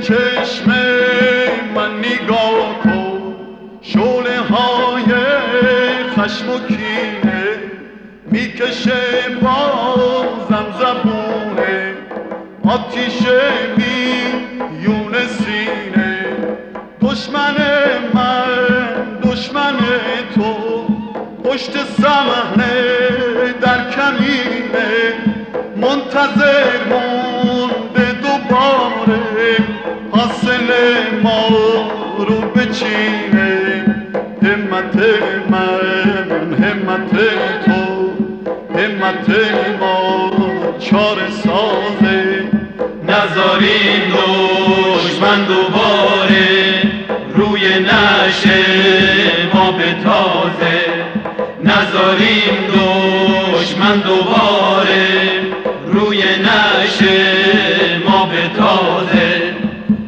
چشم من نگاه کن، شعله های خشم و کینه میکشه بازم زبونه، آتیش میون سینه. دشمن من دشمن تو، پشت صحنه در کمینه، منتظر مونده دوباره حاصل ما رو بچینه. همت من همت تو، همت ما چاره سازه، نذاریم دشمن دوباره روی نشه ما بتازه، نذاریم دشمن دوباره روی نشه ما بتازه.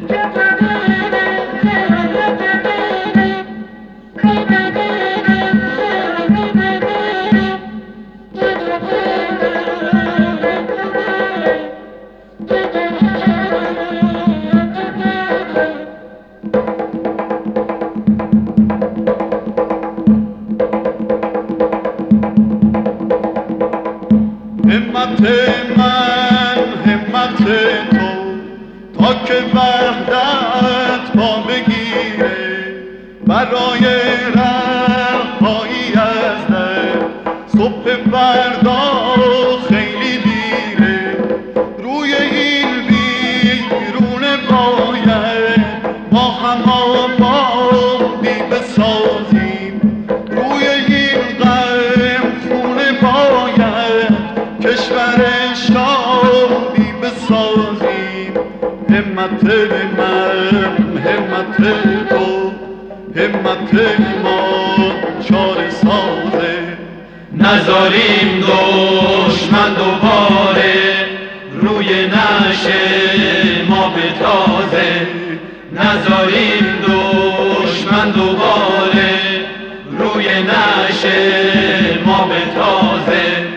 همت من همت تو، تا که وحدت پا بگیره برای رهایی از درد. صبح فردا خیلی دیره، روی این بیرون باید با هم آبادی بسازیم، روی این غم خونه باید کشور شادی بسازیم. همت من همت تو، همت ما چاره سازه، نذاریم دشمن دوباره روی نشه ما بتازه، نذاریم دشمن دوباره روی نشه ما بتازه.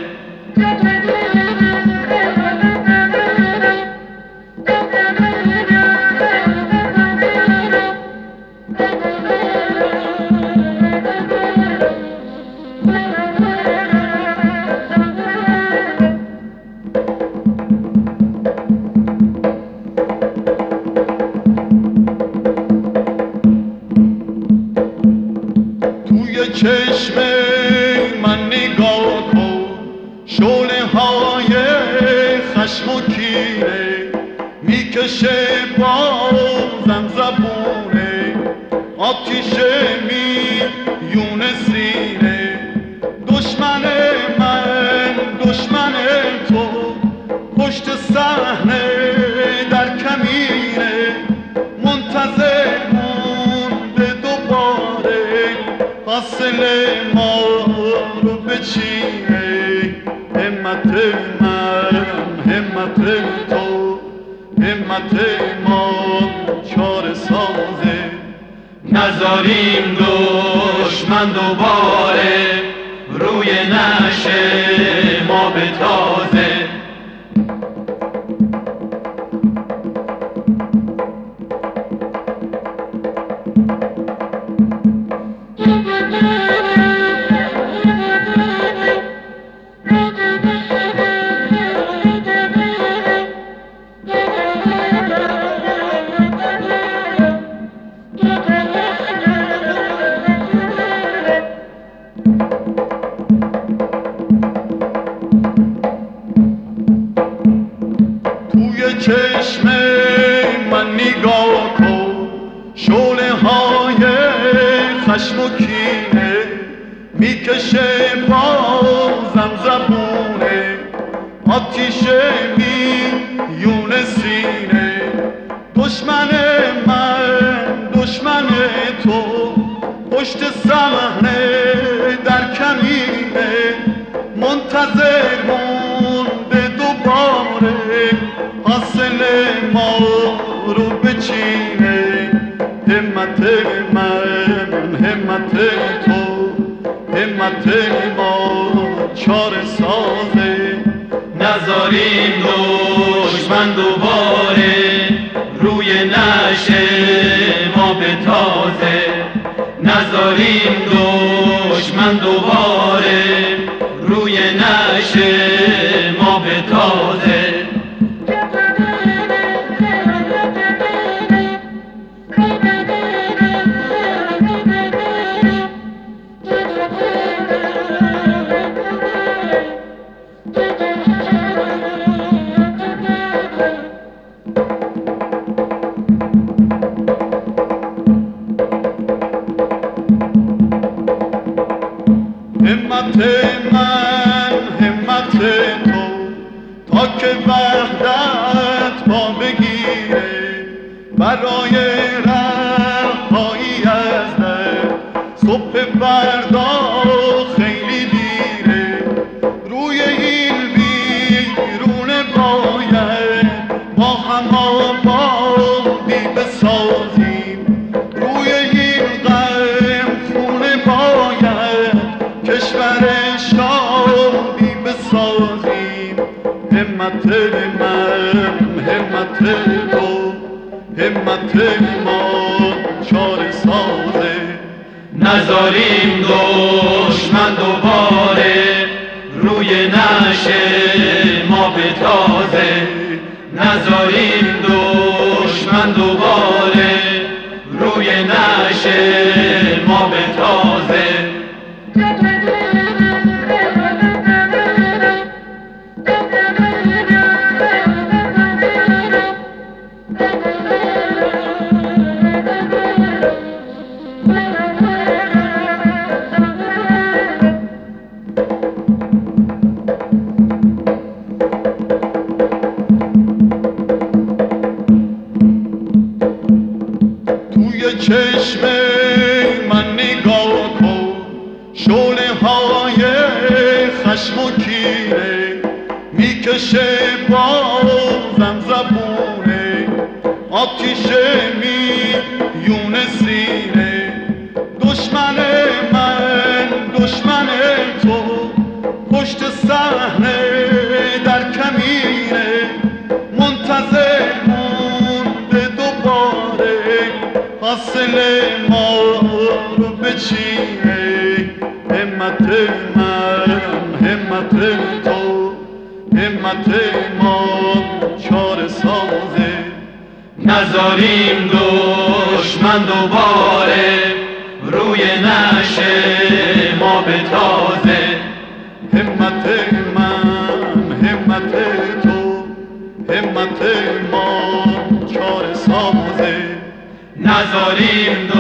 توی چشم من نگاه کن، شعله های خشم و کینه میکشه بازم زبونه، آتیش میون سینه. دشمن من دشمن تو، پشت صحنه در کمینه، منتظر مونده دوباره حاصل ما رو بچینه. همت من همت تو، همت ما چاره سازه، نذاریم دشمن دوباره روی نشه ما بتازه. توی چشم من نگاه کن، شعله های خشم و کینه میکشه بازم زبونه، آتیش میون سینه. دشمن من دشمن تو، پشت صحنه در کمینه، منتظر مونده دوباره حاصل ما رو بچینه. همت من همت تو، همت ما چاره سازه، نذاریم دشمن دوباره روی تازه. همت من همت تو تا که وحدت پا بگیره برای رهایی از در صبح فردا خیلی دیره. روی این بیرون باید با هم آبادی بسازیم. روی این غم خونه باید کشور شادی بسازیم. همت من همت تو همت ما چاره سازه. نذاریم دشمن دوباره روی نشه ما بتازه. نذاریم دشمن دوباره روی نشه ما بتازه. توی چشم من نگاه کن، شعله های خشم و کینه میکشه بازم زبونه. آتیش میون سینه دشمن من دشمن تو پشت صحنه در کمینه منتظر مونده دوباره حاصل ما رو بچینه. همت من همت تو همت ما چاره سازه. نذاریم دشمن دوباره روی نشه ما بتازه. همت من همت تو همت ما چاره سازه. نذاریم